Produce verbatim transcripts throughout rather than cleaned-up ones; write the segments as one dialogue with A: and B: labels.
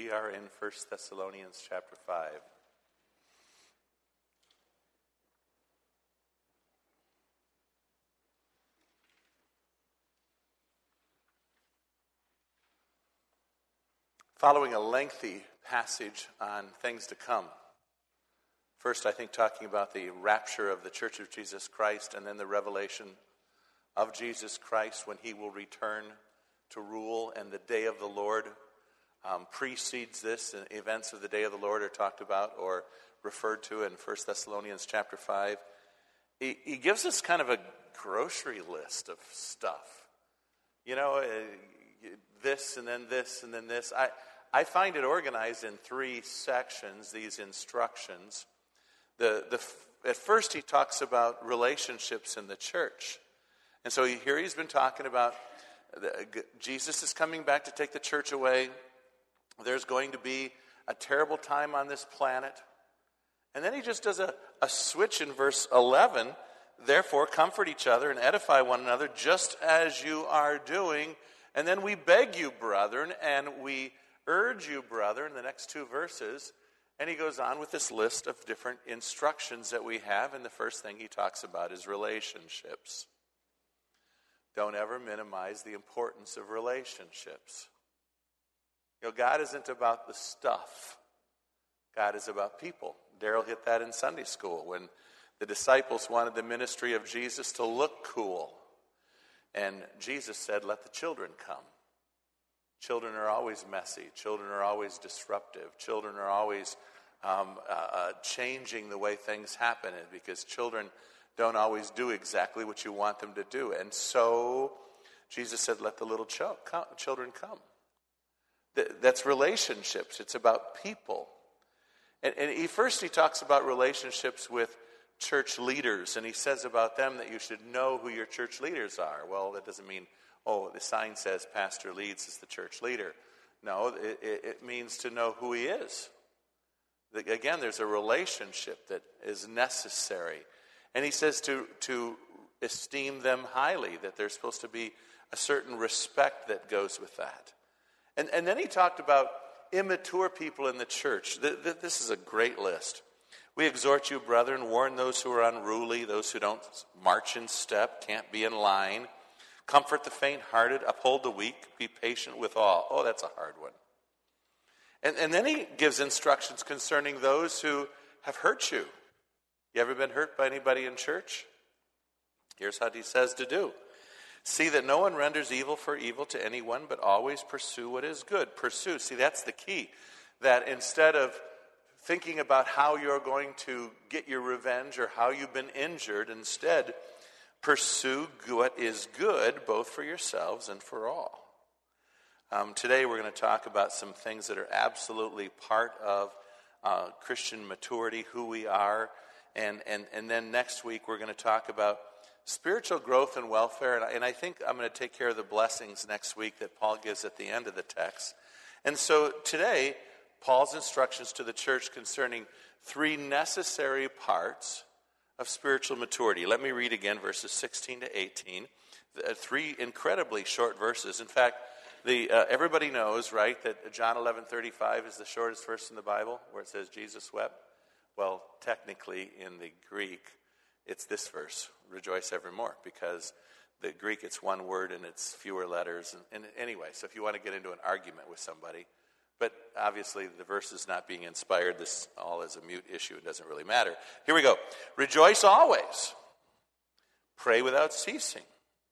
A: We are in First Thessalonians chapter five. Following a lengthy passage on things to come. First, I think, talking about the rapture of the Church of Jesus Christ, and then the revelation of Jesus Christ when he will return to rule, and the day of the Lord um, precedes this. And events of the day of the Lord are talked about or referred to in First Thessalonians chapter five. He, he gives us kind of a grocery list of stuff. You know, uh, this and then this and then this. I, I find it organized in three sections, these instructions. The, the, at first he talks about relationships in the church. And so here he's been talking about the, Jesus is coming back to take the church away. There's going to be a terrible time on this planet. And then he just does a, a switch in verse eleven. Therefore, comfort each other and edify one another just as you are doing. And then we beg you, brethren, and we urge you, brother, in the next two verses. And he goes on with this list of different instructions that we have. And the first thing he talks about is relationships. Don't ever minimize the importance of relationships. You know, God isn't about the stuff. God is about people. Daryl hit that in Sunday school when the disciples wanted the ministry of Jesus to look cool. And Jesus said, let the children come. Children are always messy. Children are always disruptive. Children are always um, uh, uh, changing the way things happen because children don't always do exactly what you want them to do. And so Jesus said, let the little ch- come, children come. Th- that's relationships. It's about people. And, and he, first he talks about relationships with church leaders. And he says about them that you should know who your church leaders are. Well, that doesn't mean, oh, the sign says pastor leads as the church leader. No, it, it, it means to know who he is. The, again, there's a relationship that is necessary. And he says to, to esteem them highly, that there's supposed to be a certain respect that goes with that. And, and then he talked about immature people in the church. The, the, this is a great list. We exhort you, brethren, warn those who are unruly, those who don't march in step, can't be in line. Comfort the faint-hearted, uphold the weak, be patient with all. Oh, that's a hard one. And, and then he gives instructions concerning those who have hurt you. You ever been hurt by anybody in church? Here's what he says to do. See that no one renders evil for evil to anyone, but always pursue what is good. Pursue. See, that's the key. That instead of thinking about how you're going to get your revenge or how you've been injured, instead pursue what is good, both for yourselves and for all. Um, today we're going to talk about some things that are absolutely part of uh, Christian maturity, who we are. And, and, and then next week we're going to talk about spiritual growth and welfare. And I, and I think I'm going to take care of the blessings next week that Paul gives at the end of the text. And so today, Paul's instructions to the church concerning three necessary parts of spiritual maturity. Let me read again verses sixteen to eighteen. Three incredibly short verses. In fact, the uh, everybody knows, right, that John eleven thirty-five is the shortest verse in the Bible, where it says Jesus wept. Well, technically in the Greek, it's this verse, rejoice evermore, because the Greek, it's one word and it's fewer letters. And, and anyway, so if you want to get into an argument with somebody, but obviously the verse is not being inspired, this all is a mute issue, it doesn't really matter. Here we go. Rejoice always. Pray without ceasing.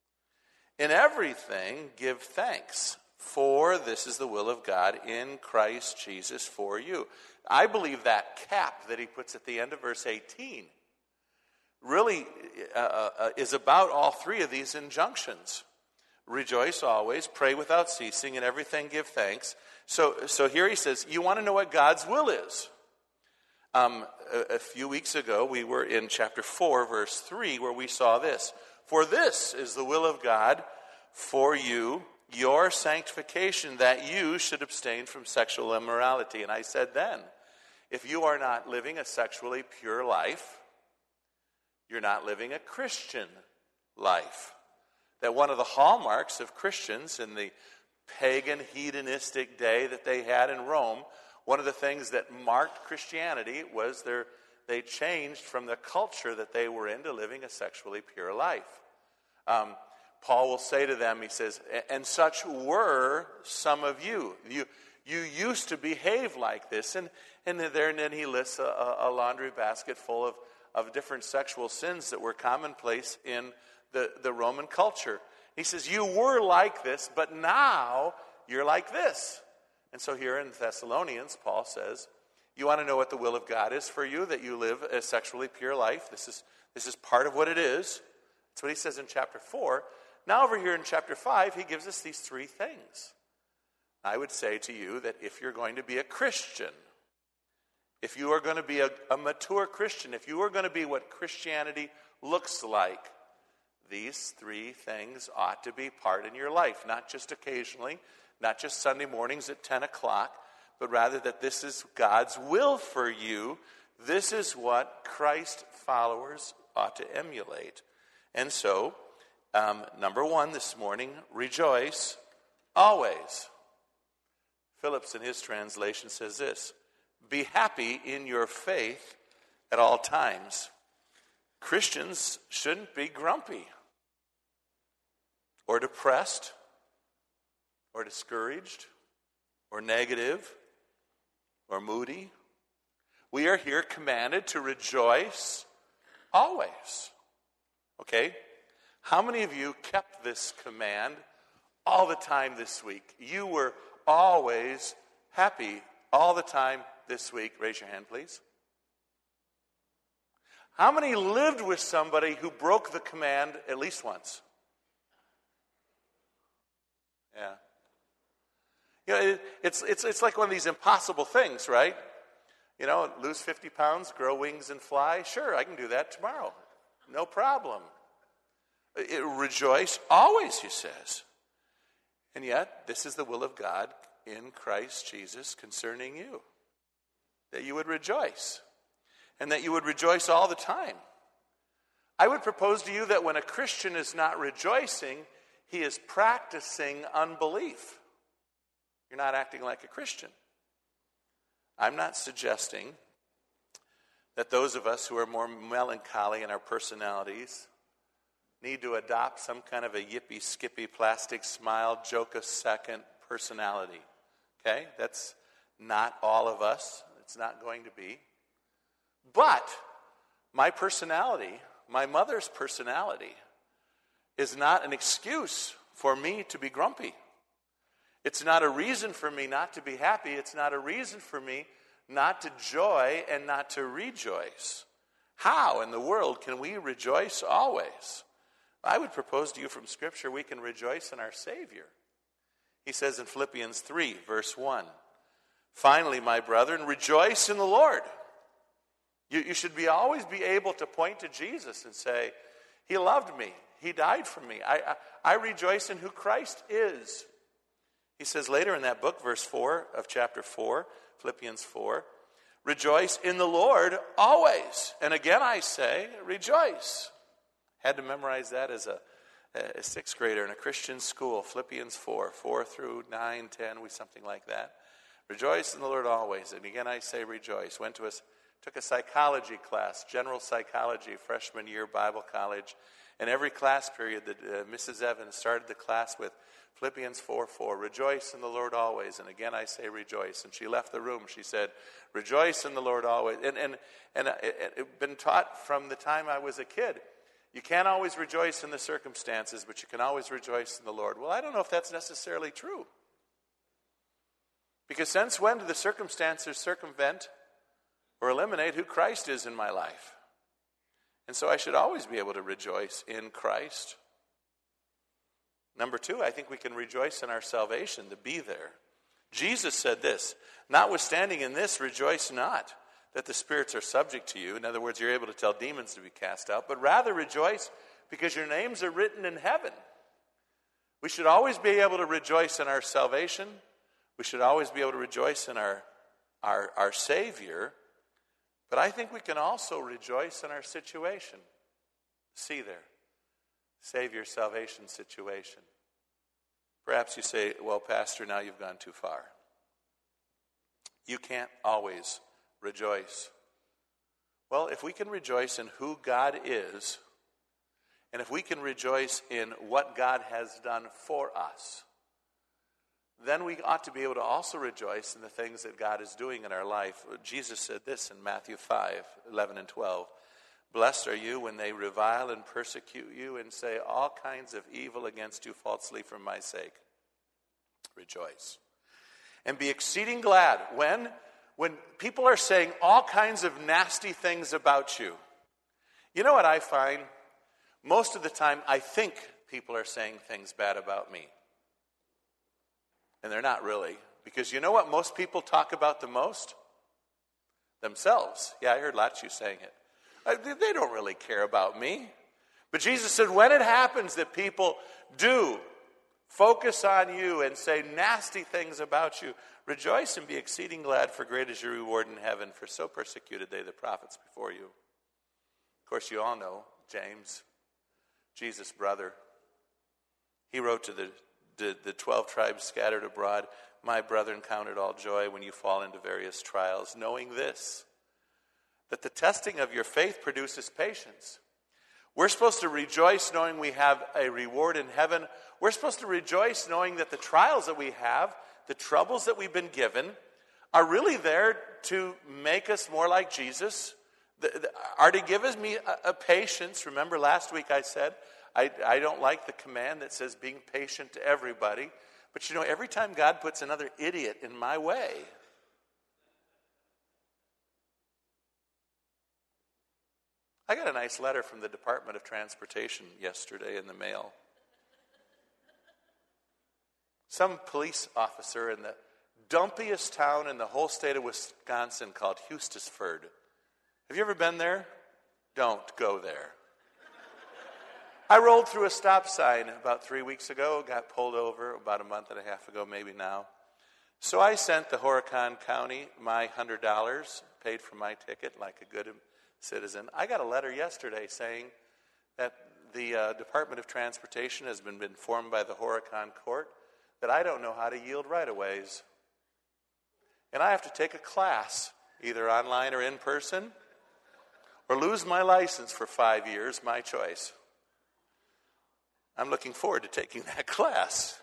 A: In everything give thanks, for this is the will of God in Christ Jesus for you. I believe that cap that he puts at the end of verse eighteen really uh, uh, is about all three of these injunctions. Rejoice always, pray without ceasing, in everything give thanks. So, so here he says, you want to know what God's will is. Um, a, a few weeks ago, we were in chapter four, verse three, where we saw this. For this is the will of God for you, your sanctification, that you should abstain from sexual immorality. And I said then, if you are not living a sexually pure life, you're not living a Christian life. That one of the hallmarks of Christians in the pagan, hedonistic day that they had in Rome, one of the things that marked Christianity was their, they changed from the culture that they were in to living a sexually pure life. Um, Paul will say to them, he says, and such were some of you. You, you used to behave like this. And, and there and then he lists a, a laundry basket full of, of different sexual sins that were commonplace in the, the Roman culture. He says, you were like this, but now you're like this. And so here in Thessalonians, Paul says, you want to know what the will of God is for you, that you live a sexually pure life. This is, this is part of what it is. That's what he says in chapter four. Now over here in chapter five, he gives us these three things. I would say to you that if you're going to be a Christian, if you are going to be a, a mature Christian, if you are going to be what Christianity looks like, these three things ought to be part in your life, not just occasionally, not just Sunday mornings at ten o'clock, but rather that this is God's will for you. This is what Christ followers ought to emulate. And so, um, number one this morning, rejoice always. Phillips in his translation says this, be happy in your faith at all times. Christians shouldn't be grumpy or depressed or discouraged or negative or moody. We are here commanded to rejoice always. Okay? How many of you kept this command all the time this week? You were always happy all the time this week. Raise your hand, please. How many lived with somebody who broke the command at least once? Yeah. You know, it, it's, it's, it's like one of these impossible things, right? You know, lose fifty pounds, grow wings and fly. Sure, I can do that tomorrow. No problem. It, rejoice always, he says. And yet, this is the will of God in Christ Jesus concerning you. That you would rejoice. And that you would rejoice all the time. I would propose to you that when a Christian is not rejoicing, he is practicing unbelief. You're not acting like a Christian. I'm not suggesting that those of us who are more melancholy in our personalities need to adopt some kind of a yippy, skippy, plastic smile, joke a second personality. Okay? That's not all of us. It's not going to be. But my personality, my mother's personality, is not an excuse for me to be grumpy. It's not a reason for me not to be happy. It's not a reason for me not to joy and not to rejoice. How in the world can we rejoice always? I would propose to you from Scripture we can rejoice in our Savior. He says in Philippians three, verse one, finally, my brethren, rejoice in the Lord. You, you should be always be able to point to Jesus and say, he loved me. He died for me. I, I, I rejoice in who Christ is. He says later in that book, verse four of chapter four, Philippians four, rejoice in the Lord always. And again I say, rejoice. Had to memorize that as a, a sixth grader in a Christian school, Philippians four, four through nine, ten, we something like that. Rejoice in the Lord always. And again I say rejoice. Went to a, took a psychology class, general psychology, freshman year, Bible college. And every class period, that uh, Missus Evans started the class with Philippians four four, rejoice in the Lord always. And again I say rejoice. And she left the room. She said, rejoice in the Lord always. And and and uh, it, it been taught from the time I was a kid. You can't always rejoice in the circumstances, but you can always rejoice in the Lord. Well, I don't know if that's necessarily true. Because since when do the circumstances circumvent or eliminate who Christ is in my life? And so I should always be able to rejoice in Christ. Number two, I think we can rejoice in our salvation, to be there. Jesus said this, notwithstanding in this, rejoice not that the spirits are subject to you. In other words, you're able to tell demons to be cast out, but rather rejoice because your names are written in heaven. We should always be able to rejoice in our salvation. We should always be able to rejoice in our, our, our Savior. But I think we can also rejoice in our situation. See there. Savior, salvation situation. Perhaps you say, well, Pastor, now you've gone too far. You can't always rejoice. Well, if we can rejoice in who God is, and if we can rejoice in what God has done for us, then we ought to be able to also rejoice in the things that God is doing in our life. Jesus said this in Matthew five, eleven and twelve. Blessed are you when they revile and persecute you and say all kinds of evil against you falsely for my sake. Rejoice. And be exceeding glad when, when people are saying all kinds of nasty things about you. You know what I find? Most of the time, I think people are saying things bad about me. And they're not really. Because you know what most people talk about the most? Themselves. Yeah, I heard lots of you saying it. They don't really care about me. But Jesus said, when it happens that people do focus on you and say nasty things about you, rejoice and be exceeding glad, for great is your reward in heaven, for so persecuted they the prophets before you. Of course, you all know James, Jesus' brother. He wrote to the, the, the twelve tribes scattered abroad, my brethren, count it all joy when you fall into various trials, knowing this, that the testing of your faith produces patience. We're supposed to rejoice knowing we have a reward in heaven. We're supposed to rejoice knowing that the trials that we have, the troubles that we've been given, are really there to make us more like Jesus, the, the, are to give us me a, a patience. Remember last week I said, I, I don't like the command that says being patient to everybody. But you know, every time God puts another idiot in my way, I got a nice letter from the Department of Transportation yesterday in the mail. Some police officer in the dumpiest town in the whole state of Wisconsin called Hustisford. Have you ever been there? Don't go there. I rolled through a stop sign about three weeks ago, got pulled over about a month and a half ago, maybe now. So I sent the Horicon County my one hundred dollars, paid for my ticket like a good citizen. I got a letter yesterday saying that the uh, Department of Transportation has been informed by the Horicon Court that I don't know how to yield right-of-ways. And I have to take a class, either online or in person, or lose my license for five years, my choice. I'm looking forward to taking that class.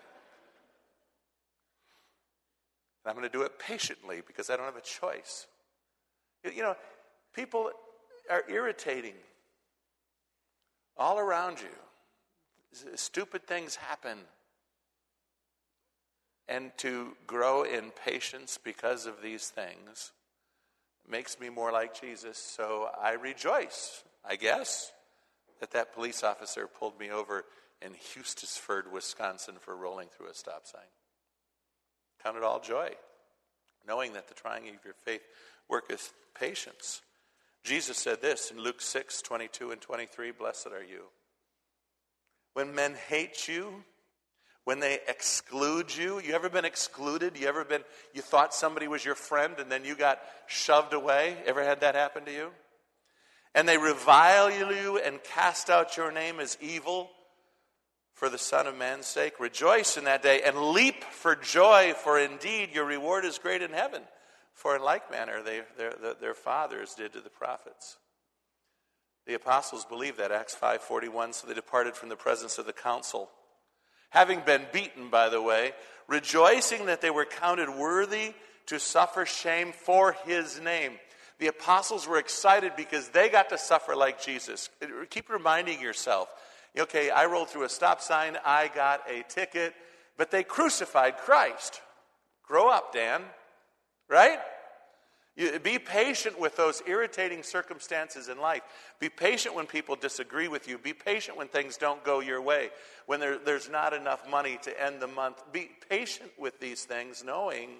A: And I'm going to do it patiently because I don't have a choice. You know, people are irritating all around you. Stupid things happen. And to grow in patience because of these things makes me more like Jesus. So I rejoice, I guess, that that police officer pulled me over in Hustisford, Wisconsin for rolling through a stop sign. Count it all joy, knowing that the trying of your faith worketh patience. Jesus said this in Luke six, twenty-two and twenty-three, blessed are you. When men hate you, when they exclude you, you ever been excluded? You ever been, you thought somebody was your friend and then you got shoved away? Ever had that happen to you? And they revile you and cast out your name as evil for the Son of Man's sake. Rejoice in that day and leap for joy, for indeed your reward is great in heaven. For in like manner they, their, their fathers did to the prophets. The apostles believed that, Acts five forty-one, so they departed from the presence of the council, having been beaten, by the way, rejoicing that they were counted worthy to suffer shame for his name. The apostles were excited because they got to suffer like Jesus. Keep reminding yourself, okay, I rolled through a stop sign, I got a ticket, but they crucified Christ. Grow up, Dan. Right? You, be patient with those irritating circumstances in life. Be patient when people disagree with you. Be patient when things don't go your way. When there, there's not enough money to end the month. Be patient with these things, knowing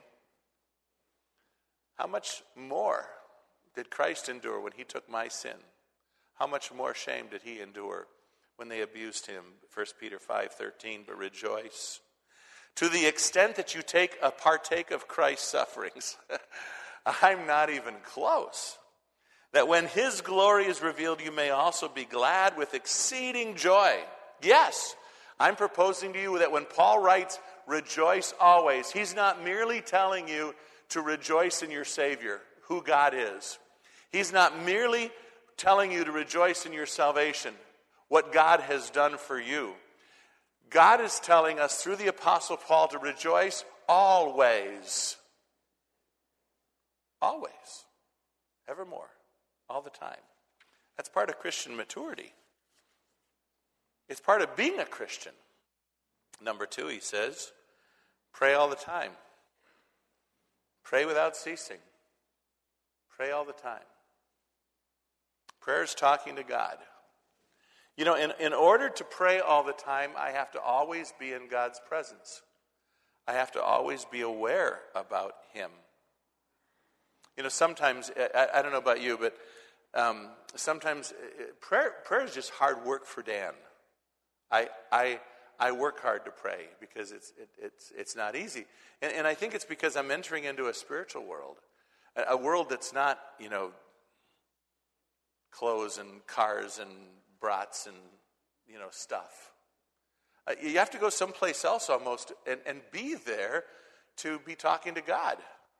A: how much more did Christ endure when he took my sin? How much more shame did he endure when they abused him? First Peter five thirteen, but rejoice. To the extent that you take a partake of Christ's sufferings, I'm not even close. That when his glory is revealed, you may also be glad with exceeding joy. Yes, I'm proposing to you that when Paul writes, rejoice always, he's not merely telling you to rejoice in your Savior, who God is. He's not merely telling you to rejoice in your salvation, what God has done for you. God is telling us through the Apostle Paul to rejoice always. Always. Evermore. All the time. That's part of Christian maturity. It's part of being a Christian. Number two, he says, pray all the time. Pray without ceasing. Pray all the time. Prayer is talking to God. You know, in, in order to pray all the time, I have to always be in God's presence. I have to always be aware about Him. You know, sometimes, I, I don't know about you, but um, sometimes prayer, prayer is just hard work for Dan. I I I work hard to pray because it's it, it's it's not easy, and, and I think it's because I'm entering into a spiritual world, a, a world that's not, you know, clothes and cars and brats and, you know, stuff. Uh, you have to go someplace else almost and, and be there to be talking to God.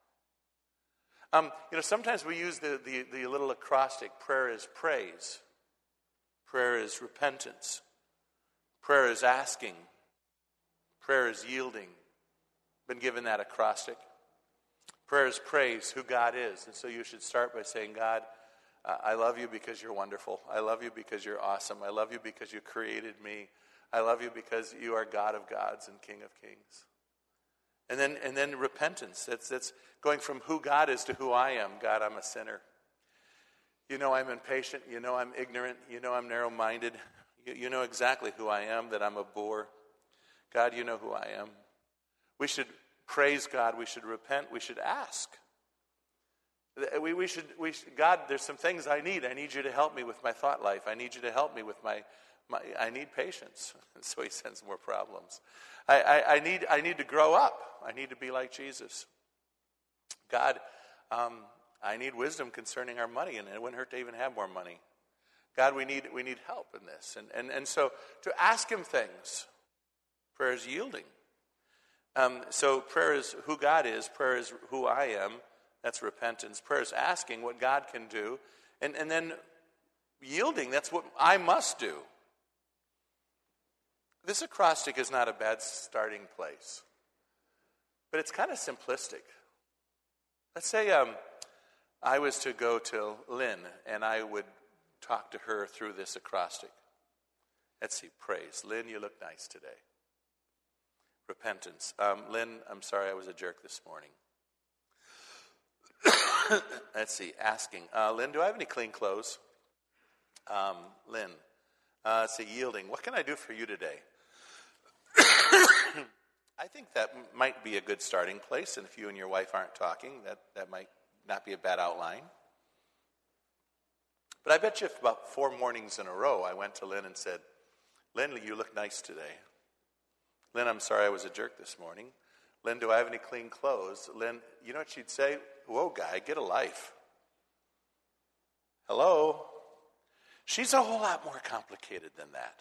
A: Um, you know, sometimes we use the, the, the little acrostic, prayer is praise. Prayer is repentance. Prayer is asking. Prayer is yielding. Been given that acrostic. Prayer is praise, who God is. And so you should start by saying, God, uh, I love you because you're wonderful. I love you because you're awesome. I love you because you created me. I love you because you are God of gods and King of kings. And then and then repentance. That's that's going from who God is to who I am. God, I'm a sinner. You know I'm impatient. You know I'm ignorant. You know I'm narrow-minded. You, you know exactly who I am, that I'm a bore. God, you know who I am. We should praise God. We should repent. We should ask. We, we should, we should, God, there's some things I need. I need you to help me with my thought life. I need you to help me with my, my I need patience. So he sends more problems. I, I, I need I need to grow up. I need to be like Jesus. God, um, I need wisdom concerning our money, and it wouldn't hurt to even have more money. God, we need we need help in this. And and, and so to ask him things, prayer is yielding. Um, so prayer is who God is. Prayer is who I am. That's repentance. Prayer is asking what God can do. And, and then yielding, that's what I must do. This acrostic is not a bad starting place. But it's kind of simplistic. Let's say um, I was to go to Lynn and I would talk to her through this acrostic. Let's see, praise. Lynn, you look nice today. Repentance. Um, Lynn, I'm sorry I was a jerk this morning. Let's see, asking. Uh, Lynn, do I have any clean clothes? Um, Lynn, uh, let's see, yielding. What can I do for you today? I think that might be a good starting place, and if you and your wife aren't talking, that, that might not be a bad outline. But I bet you if about four mornings in a row I went to Lynn and said, Lynn, you look nice today. Lynn, I'm sorry I was a jerk this morning. Lynn, do I have any clean clothes? Lynn, you know what she'd say? Whoa, guy, get a life. Hello? She's a whole lot more complicated than that.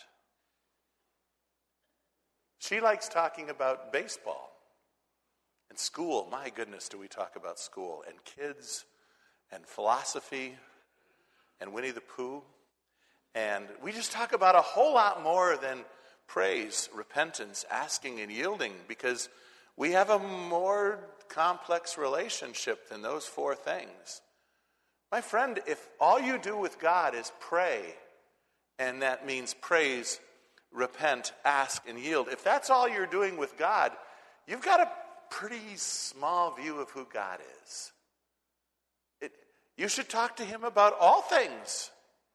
A: She likes talking about baseball and school. My goodness, do we talk about school and kids and philosophy and Winnie the Pooh. And we just talk about a whole lot more than praise, repentance, asking, and yielding, because we have a more complex relationship than those four things. My friend, if all you do with God is pray, and that means praise, repent, ask, and yield, if that's all you're doing with God, you've got a pretty small view of who God is. It, you should talk to him about all things.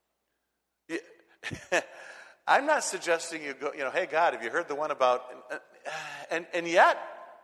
A: I'm not suggesting you go, you know, hey, God, have you heard the one about, and, and yet,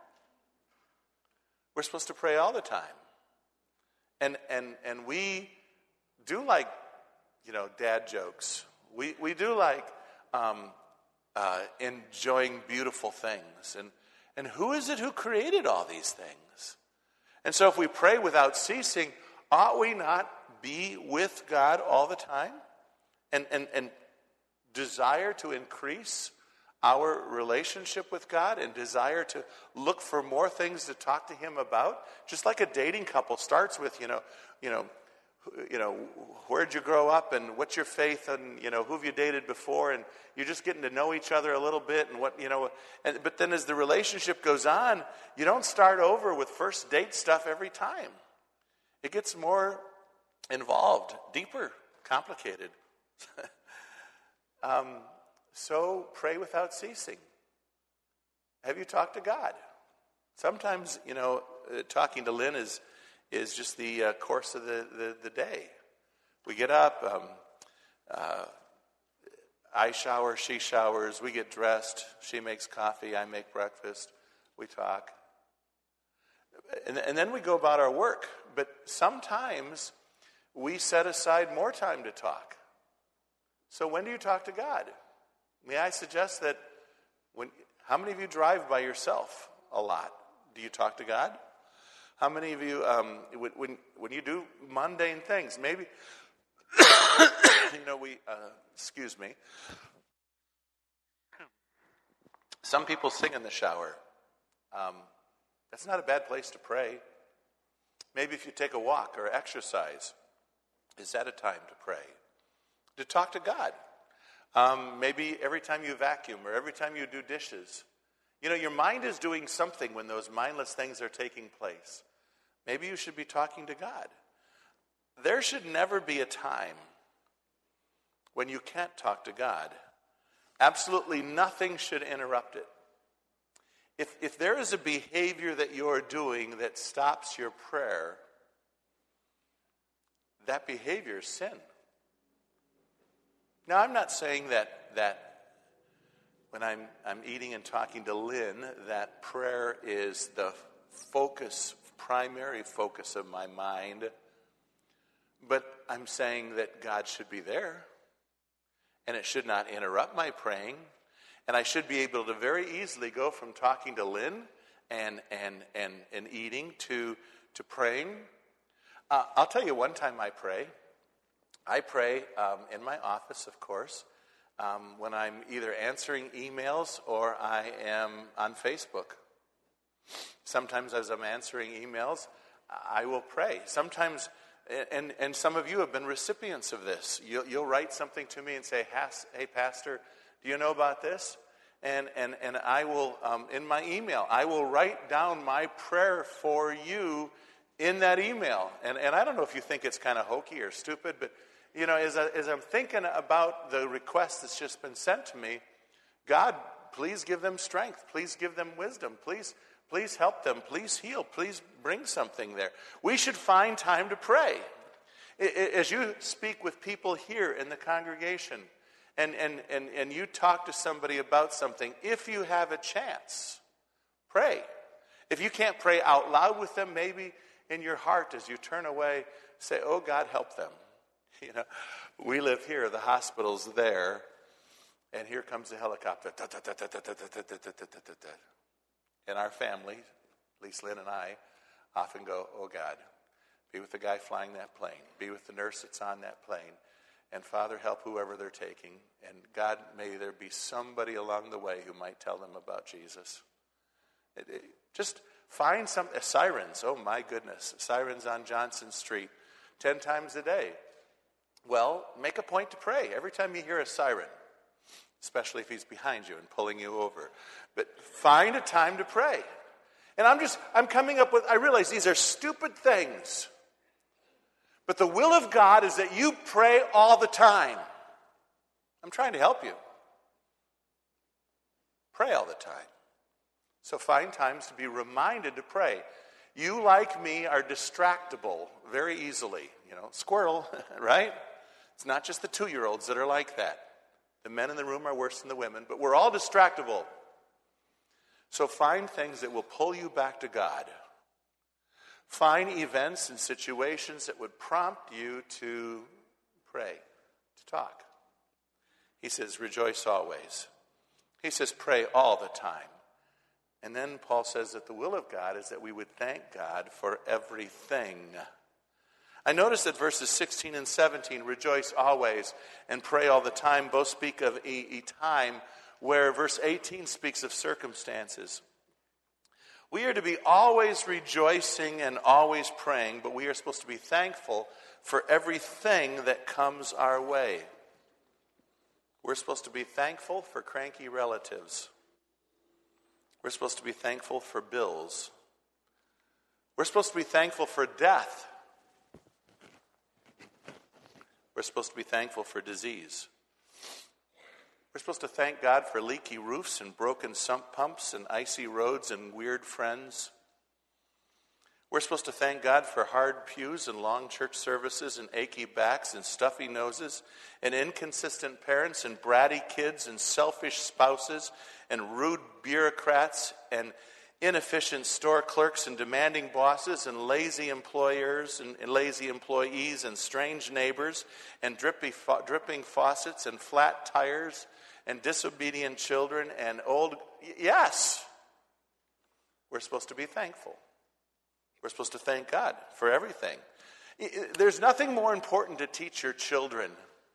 A: we're supposed to pray all the time. And and and we do like, you know, dad jokes. We we do like um, uh, enjoying beautiful things. And and who is it who created all these things? And so if we pray without ceasing, ought we not be with God all the time? And and and desire to increase our relationship with God and desire to look for more things to talk to him about. Just like a dating couple starts with, you know, you know, you know, where'd you grow up and what's your faith and, you know, who have you dated before, and you're just getting to know each other a little bit and what, you know, and, but then as the relationship goes on, you don't start over with first date stuff every time. It gets more involved, deeper, complicated. um, so pray without ceasing. Have you talked to God? Sometimes, you know, uh, talking to Lynn is is just the uh, course of the, the, the day. We get up, um, uh, I shower, she showers, we get dressed, she makes coffee, I make breakfast, we talk. And, and then we go about our work. But sometimes we set aside more time to talk. So when do you talk to God? May I suggest that when, how many of you drive by yourself a lot? Do you talk to God? How many of you, um, when when you do mundane things, maybe, you know, we, uh, excuse me, some people sing in the shower. Um, that's not a bad place to pray. Maybe if you take a walk or exercise, is that a time to pray? To talk to God. Um, maybe every time you vacuum or every time you do dishes. You know, your mind is doing something when those mindless things are taking place. Maybe you should be talking to God. There should never be a time when you can't talk to God. Absolutely nothing should interrupt it. If, if there is a behavior that you're doing that stops your prayer, that behavior is sin. Now, I'm not saying that that when I'm I'm eating and talking to Lynn, that prayer is the focus, primary focus of my mind. But I'm saying that God should be there, and it should not interrupt my praying. And I should be able to very easily go from talking to Lynn and and and, and eating to to praying. Uh, I'll tell you one time I pray. I pray um, in my office, of course, um, when I'm either answering emails or I am on Facebook. Sometimes as I'm answering emails, I will pray. Sometimes, and, and some of you have been recipients of this. You'll, you'll write something to me and say, hey, Pastor, do you know about this? And and and I will, um, in my email, I will write down my prayer for you in that email. And and I don't know if you think it's kind of hokey or stupid, but, you know, as, I, as I'm thinking about the request that's just been sent to me, God, please give them strength. Please give them wisdom. Please, please help them. Please heal. Please bring something there. We should find time to pray. As you speak with people here in the congregation, and, and, and, and you talk to somebody about something, if you have a chance, pray. If you can't pray out loud with them, maybe in your heart as you turn away, say, oh, God, help them. You know, we live here, the hospital's there, and here comes the helicopter. And our family, at least Lynn and I, often go, oh, God, be with the guy flying that plane. Be with the nurse that's on that plane. And Father, help whoever they're taking. And God, may there be somebody along the way who might tell them about Jesus. It, it, just find some, uh, sirens, oh my goodness, sirens on Johnson Street, ten times a day. Well, make a point to pray every time you hear a siren, especially if he's behind you and pulling you over. But find a time to pray. And I'm just, I'm coming up with, I realize these are stupid things. But the will of God is that you pray all the time. I'm trying to help you. Pray all the time. So find times to be reminded to pray. You, like me, are distractible very easily. You know, squirrel, right? It's not just the two-year-olds that are like that. The men in the room are worse than the women, but we're all distractible. So find things that will pull you back to God. Find events and situations that would prompt you to pray, to talk. He says, rejoice always. He says, pray all the time. And then Paul says that the will of God is that we would thank God for everything. I notice that verses sixteen and seventeen, rejoice always and pray all the time, both speak of a, a time where verse eighteen speaks of circumstances. We are to be always rejoicing and always praying, but we are supposed to be thankful for everything that comes our way. We're supposed to be thankful for cranky relatives. We're supposed to be thankful for bills. We're supposed to be thankful for death. We're supposed to be thankful for disease. We're supposed to thank God for leaky roofs and broken sump pumps and icy roads and weird friends. We're supposed to thank God for hard pews and long church services and achy backs and stuffy noses and inconsistent parents and bratty kids and selfish spouses and rude bureaucrats and inefficient store clerks and demanding bosses and lazy employers and, and lazy employees and strange neighbors and drippy, dripping faucets and flat tires and disobedient children and old... Yes, we're supposed to be thankful. We're supposed to thank God for everything. There's nothing more important to teach your children.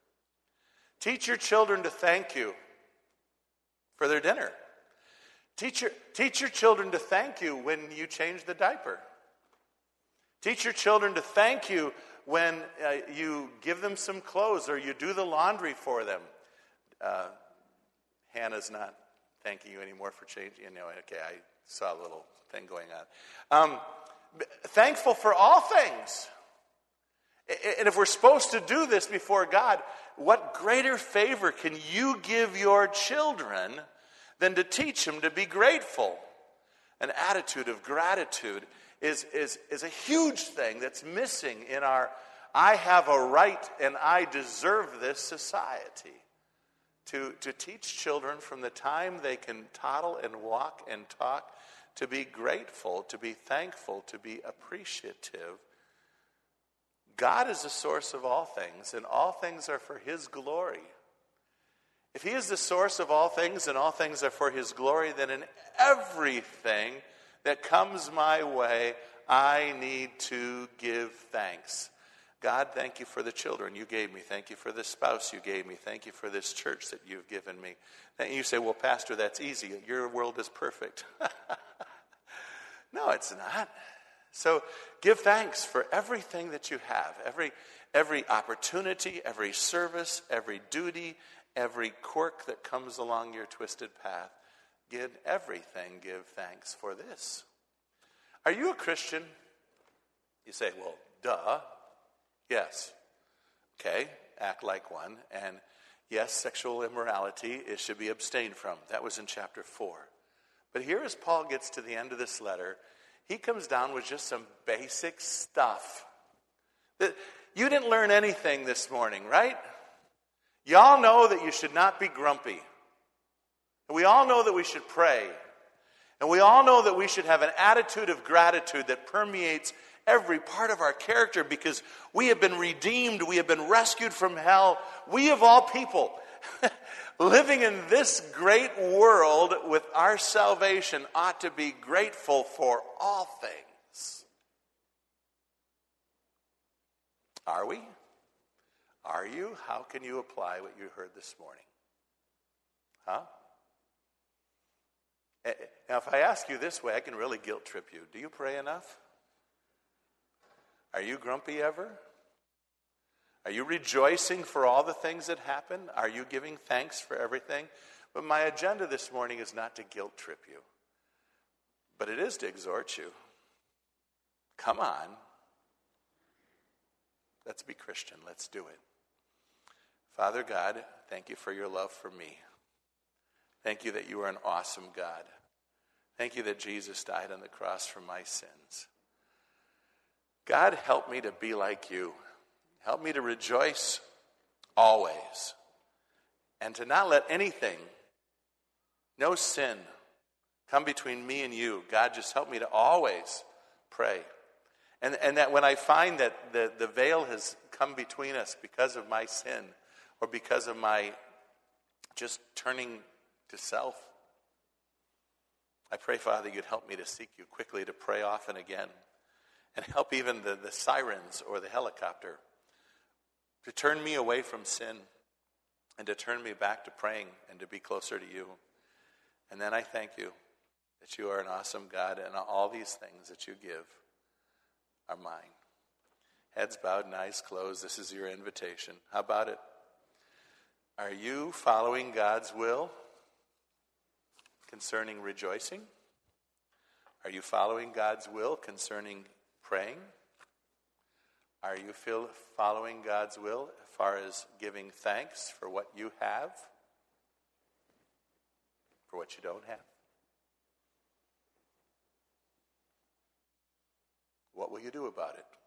A: Teach your children to thank you for their dinner. Teach your, teach your children to thank you when you change the diaper. Teach your children to thank you when uh, you give them some clothes or you do the laundry for them. Uh, Hannah's not thanking you anymore for changing. You know, okay, I saw a little thing going on. Um, thankful for all things. And if we're supposed to do this before God, what greater favor can you give your children than to teach them to be grateful? An attitude of gratitude is, is, is a huge thing that's missing in our I have a right and I deserve this society. To, to teach children from the time they can toddle and walk and talk to be grateful, to be thankful, to be appreciative. God is the source of all things, and all things are for His glory. If He is the source of all things and all things are for His glory, then in everything that comes my way, I need to give thanks. God, thank you for the children you gave me. Thank you for the spouse you gave me. Thank you for this church that you've given me. And you say, well, Pastor, that's easy. Your world is perfect. No, it's not. So give thanks for everything that you have, every every opportunity, every service, every duty, every quirk that comes along your twisted path. Give everything, give thanks for this. Are you a Christian? You say, well, duh. Yes. Okay, act like one. And yes, sexual immorality it should be abstained from. That was in chapter four. But here as Paul gets to the end of this letter, he comes down with just some basic stuff. That you didn't learn anything this morning, right? Y'all know that you should not be grumpy. And we all know that we should pray. And we all know that we should have an attitude of gratitude that permeates every part of our character because we have been redeemed, we have been rescued from hell. We of all people, living in this great world with our salvation, ought to be grateful for all things. Are we? Are you? How can you apply what you heard this morning? Huh? Now, if I ask you this way, I can really guilt trip you. Do you pray enough? Are you grumpy ever? Are you rejoicing for all the things that happen? Are you giving thanks for everything? But my agenda this morning is not to guilt trip you, but it is to exhort you. Come on. Let's be Christian. Let's do it. Father God, thank you for your love for me. Thank you that you are an awesome God. Thank you that Jesus died on the cross for my sins. God, help me to be like you. Help me to rejoice always. And to not let anything, no sin, come between me and you. God, just help me to always pray. And, and that when I find that the, the veil has come between us because of my sin or because of my just turning to self, I pray, Father, you'd help me to seek you quickly, to pray often again. And help even the, the sirens or the helicopter to turn me away from sin and to turn me back to praying and to be closer to you. And then I thank you that you are an awesome God, and all these things that you give are mine. Heads bowed and eyes closed. This is your invitation. How about it? Are you following God's will concerning rejoicing? Are you following God's will concerning praying? Are you feel, following God's will as far as giving thanks for what you have, for what you don't have? What will you do about it?